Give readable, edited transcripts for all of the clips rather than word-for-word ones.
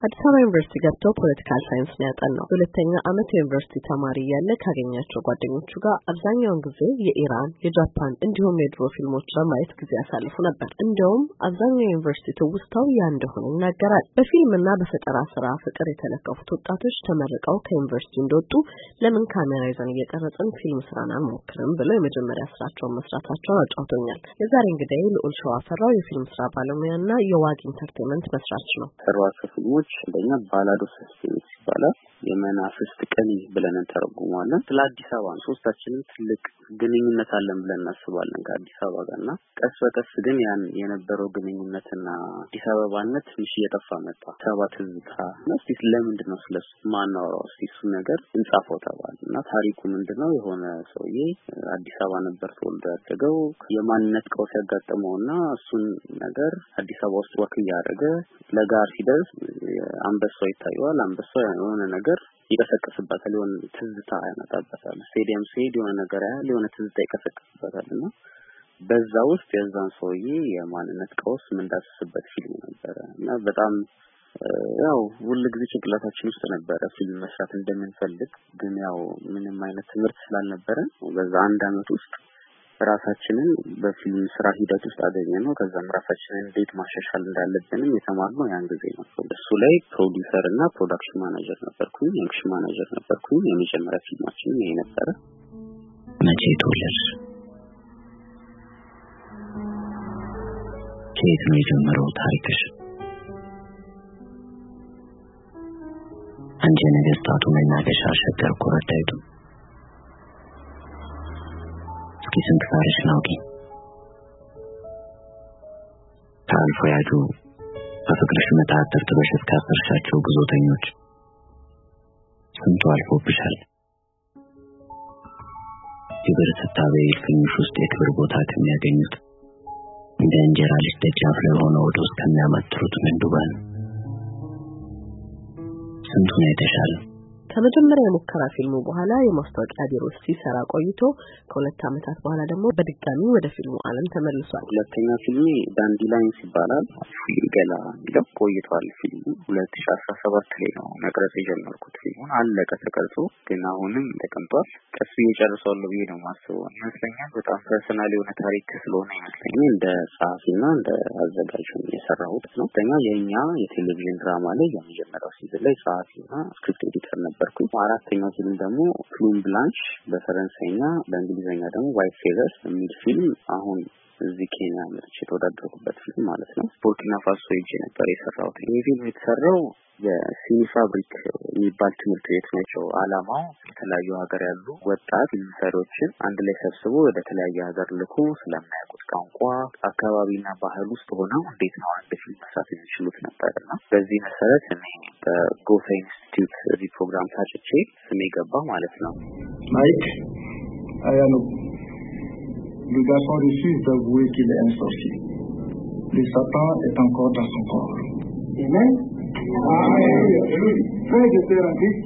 አዲስ አበባ ዩኒቨርሲቲ ገብቶ ፖለቲካል ሳይንስ ነው ያጠናው። ሁለተኛ ዓመት ዩኒቨርሲቲ ተማሪ ያለ ካገኛቸው ጓደኞቹ ጋር አብዛኛውን ጊዜ የኢራን፣ የጃፓን እንዲሁም የድሮ ፊልሞች በማየት ጊዜ ያሳልፉ ነበር። እንደውም አብዛኛው ዩኒቨርሲቲ ተውስታው ያ እንደሆነ ይናገራል። በፊልምና በፈጠራ ስራ ፍቅር የተለከፉት ወጣቶች ተመርቀው ከዩኒቨርሲቲ እንደወጡ ለምን ካሜራ ይዘን እየቀረጽን ፊልም ስራን አንሞክርም ብለው የመጀመሪያ ስራቸውን መስራታቸውን አጫውቶኛል። የዛሬ እንግዳይ ልዑል ሸዋፈራው የፊልም ስራ ባለሙያና የዋግ ኢንተርቴይንመንት መስራች ነው። ፊልሞች እንደኛ ባላዶስ ፊልምስ ይባላል። የመናፍስት ቀን ብለን እንተረጉማለን። ስለ አዲስ አበባ ሶስታችንም ትልቅ ግንኙነት አለን ብለን እናስባለን ከአዲስ አበባ ጋርና ቀስ በቀስ ግን ያን የነበረው ግንኙነትና አዲስ አበባነት ትንሽ እየጠፋ መጣ። ሰባት ህዝታ ነው። ለምንድነው ስለሱ ማናወራው? እሱ ነገር እንጻፈው ተባለና ታሪኩ ምንድነው? የሆነ ሰውዬ አዲስ አበባ ነበር ተወልዶ ያደገው። የማንነት ቀውስ ያጋጠመውና እሱን ነገር አዲስ አበባ ውስጥ ወክ ያደረገ ለጋር ሲደርስ አንበሳው ይታየዋል። አንበሳው የሆነ ነገር ይቀሰቅስበታል፣ የሆነ ትዝታ ያመጣበታል። ስቴዲየም ሲሄድ የሆነ ነገር ያለ የሆነ ትዝታ ይቀሰቅስበታልና በዛ ውስጥ የዛን ሰውዬ የማንነት ቀውስ ምንዳስስበት ፊልም ነበር እና በጣም ያው ሁሉ ጊዜ ጭንቅላታችን ውስጥ ነበር ፊልም መስራት እንደምንፈልግ። ግን ያው ምንም አይነት ትምህርት ስላልነበረን በዛ አንድ አመት ውስጥ ራሳችንን በፊልም ስራ ሂደት ውስጥ አገኘነው። ከዛም ራሳችንን እንዴት ማሻሻል እንዳለብንም የተማርነው ያን ጊዜ ነው። እሱ ላይ ፕሮዲዩሰር እና ፕሮዳክሽን ማኔጀር ነበርኩኝ፣ የአክሽን ማኔጀር ነበርኩኝ። የመጀመሪያ ፊልማችን ይሄ ነበር። መቼ ተወለድሽ? ከየት ነው የጀመረው ታሪክሽ? አንቺ ነገስታቱ መናገሻ ሸገር ኮረዳይቱ ስንት ታሪክ ነው ግን ታልፎ ያጁ በፍቅርሽ መታጠር ተበሽት ካሰርሻቸው ግዞተኞች ስንቱ አልፎብሻል። ክብር ስታበይ ፍንሽ ውስጥ የክብር ቦታ ከሚያገኙት እንደ እንጀራ ልጅ ደጃፍ ላይ ሆነው ወደ ውስጥ ከሚያመጥሩት ምንዱባን ስንቱን አይተሻል። ከመጀመሪያ የሙከራ ፊልሙ በኋላ የማስታወቂያ ቢሮ ሲሰራ ቆይቶ ከሁለት ዓመታት በኋላ ደግሞ በድጋሚ ወደ ፊልሙ ዓለም ተመልሷል። ሁለተኛ ፊልሜ ዳንዲላይንስ ይባላል። ገላ ይለው ቆይቷል። ፊልሙ 2017 ላይ ነው መቅረጽ የጀመርኩት። ፊልሙን አለቀ ተቀርጾ፣ ግን አሁንም ተቀምጧል። ቀስ እየጨርሰዋለሁ ብዬ ነው የማስበው። ይመስለኛል በጣም ፐርሰናል የሆነ ታሪክ ስለሆነ ይመስለኛል እንደ ጸሐፊና እንደ አዘጋጅ የሰራሁት ነው። ሁለተኛ የኛ የቴሌቪዥን ድራማ ላይ የመጀመሪያው ሲዝን ላይ ጸሐፊና ስክሪፕት ኤዲተር ነበርኩ። አራተኛው ፊልም ደግሞ ፍሉም ብላንች በፈረንሳይኛ በእንግሊዘኛ ደግሞ ዋይት ፌዘርስ የሚል ፊልም አሁን እዚህ ኬንያ መጥቼ ተወዳደርኩበት ፊልም ማለት ነው። ቡርኪና ፋሶ ሄጄ ነበር የሰራሁት። ይህ ፊልም የተሰራው የሲኒ ፋብሪክ የሚባል ትምህርት ቤት ነው። ዓላማው የተለያዩ ሀገር ያሉ ወጣት ፊልምሰሮችን አንድ ላይ ሰብስቦ ወደ ተለያየ ሀገር ልኮ ስለማያውቁት ቋንቋ፣ አካባቢና ባህል ውስጥ ሆነው እንዴት ነው አንድ ፊልም መስራት የሚችሉት ነበርና በዚህ መሰረት እኔ በጎሳ ኢንስቲትዩት እዚህ ፕሮግራም ታጭቼ ስሜ ገባ ማለት ነው። ማይክ አያኑ le garçon refuse d'avouer qu'il est un sorcier. Le Satan est encore dans son corps. Amen. Amen. Frère de Sœur en Christ.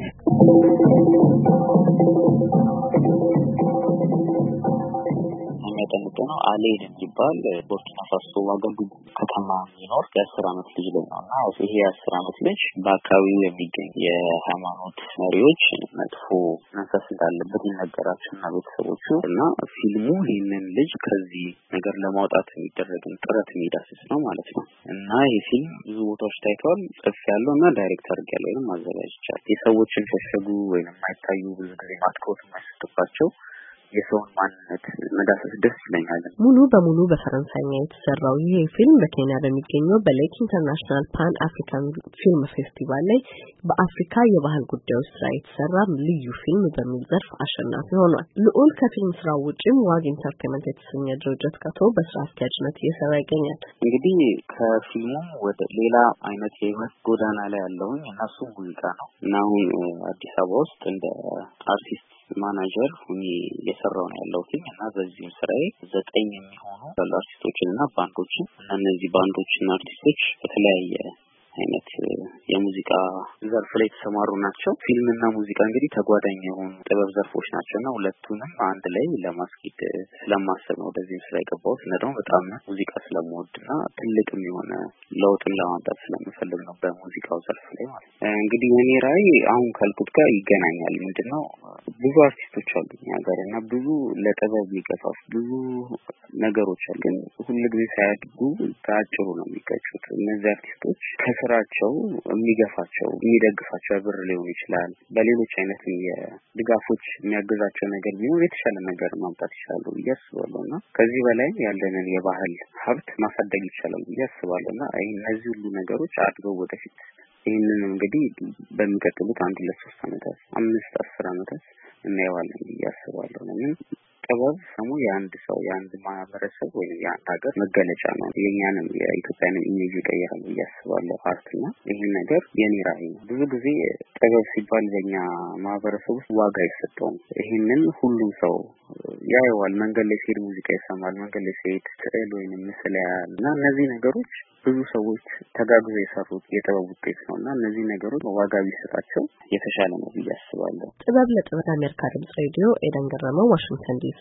የሚያጠነጥነው አሌድ የሚባል ቡርኪና ፋሶ ዋጋዱጉ ከተማ የሚኖር የ10 አመት ልጅ ነውና ይሄ የ10 አመት ልጅ በአካባቢው የሚገኝ የሃይማኖት መሪዎች መጥፎ መንፈስ እንዳለበት ይነገራቸውና ቤተሰቦቹ እና ፊልሙ ይህንን ልጅ ከዚህ ነገር ለማውጣት የሚደረግን ጥረት የሚዳስስ ነው ማለት ነው። እና ይህ ፊልም ብዙ ቦታዎች ታይቷል። ጽፍ ያለውና ዳይሬክት አድርጌያለሁ ወይም አዘጋጅቻለሁ። የሰዎችን ሸሸጉ ወይም የማይታዩ ብዙ ጊዜ ማትኮት የማይሰጥባቸው የሰውን ማንነት መዳሰስ ደስ ይለኛል። ሙሉ በሙሉ በፈረንሳይኛ የተሰራው ይሄ ፊልም በኬንያ በሚገኘው በሌክ ኢንተርናሽናል ፓን አፍሪካን ፊልም ፌስቲቫል ላይ በአፍሪካ የባህል ጉዳዮች ላይ የተሰራ ልዩ ፊልም በሚል ዘርፍ አሸናፊ ሆኗል። ልዑል ከፊልም ስራው ውጪም ዋግ ኢንተርቴይንመንት የተሰኘ ድርጅት ከቶ በስራ አስኪያጅነት እየሰራ ይገኛል። እንግዲህ ከፊልሙ ወደ ሌላ አይነት የህይወት ጎዳና ላይ ያለውን እነሱ ሙዚቃ ነው እና አሁን አዲስ አበባ ውስጥ እንደ አርቲስት ማናጀር ሆኜ እየሰራሁ ነው ያለሁት እና በዚህ ስራዬ 9 የሚሆኑ አርቲስቶችንና ባንዶችን እና እነዚህ ባንዶችና አርቲስቶች በተለያየ አይነት የሙዚቃ ዘርፍ ላይ ተሰማሩ ናቸው። ፊልምና ሙዚቃ እንግዲህ ተጓዳኝ የሆኑ ጥበብ ዘርፎች ናቸውና ሁለቱንም አንድ ላይ ለማስኬድ ስለማሰብ ነው ወደዚህ ስራ የገባሁት። እና ደግሞ በጣም ሙዚቃ ስለምወድና ትልቅም የሆነ ለውጥን ለማምጣት ስለምፈልግ ነው በሙዚቃው ዘርፍ ላይ ማለት ነው። እንግዲህ የኔ ራዕይ አሁን ካልኩት ጋር ይገናኛል። ምንድነው ብዙ አርቲስቶች አሉ ሀገርና ብዙ ለጥበብ የሚገፋፉ ብዙ ነገሮች አሉ። ግን ሁልጊዜ ሳያድጉ ታጭሩ ነው የሚቀጩት። እነዚህ አርቲስቶች ከስራቸው የሚገፋቸው የሚደግፋቸው ብር ሊሆን ይችላል፣ በሌሎች አይነት የድጋፎች የሚያግዛቸው ነገር ቢኖር የተሻለ ነገር ማምጣት ይችላሉ ብዬ አስባለሁና ከዚህ በላይ ያለንን የባህል ሀብት ማሳደግ ይችላል ብዬ አስባለሁና እነዚህ ሁሉ ነገሮች አድገው ወደፊት ይህንን እንግዲህ በሚቀጥሉት 1-3 አመታት 5-10 አመታት እናየዋለን ብዬ አስባለሁ። ለምን ጥበብ ሰሙ የአንድ ሰው የአንድ ማህበረሰብ ወይ የአንድ ሀገር መገለጫ ነው። የኛንም የኢትዮጵያን ኢሜጅ ይቀይራል ብዬ አስባለሁ አርትና ይሄን ነገር የኔ ራዕይ ነው። ብዙ ጊዜ ጥበብ ሲባል በእኛ ማህበረሰብ ውስጥ ዋጋ አይሰጠውም። ይሄንን ሁሉም ሰው ያየዋል። መንገድ ላይ ሲሄድ ሙዚቃ ይሰማል፣ መንገድ ላይ ሲሄድ ስዕል ወይንም ምስል ያያል እና እነዚህ ነገሮች ብዙ ሰዎች ተጋግዘው የሰሩት የጥበብ ውጤት ነውና እነዚህ ነገሮች ዋጋ ቢሰጣቸው የተሻለ ነው ብዬ አስባለሁ። ጥበብ ለጥበብ አሜሪካ ድምጽ ሬዲዮ ኤደን ገረመው ዋሽንግተን ዲሲ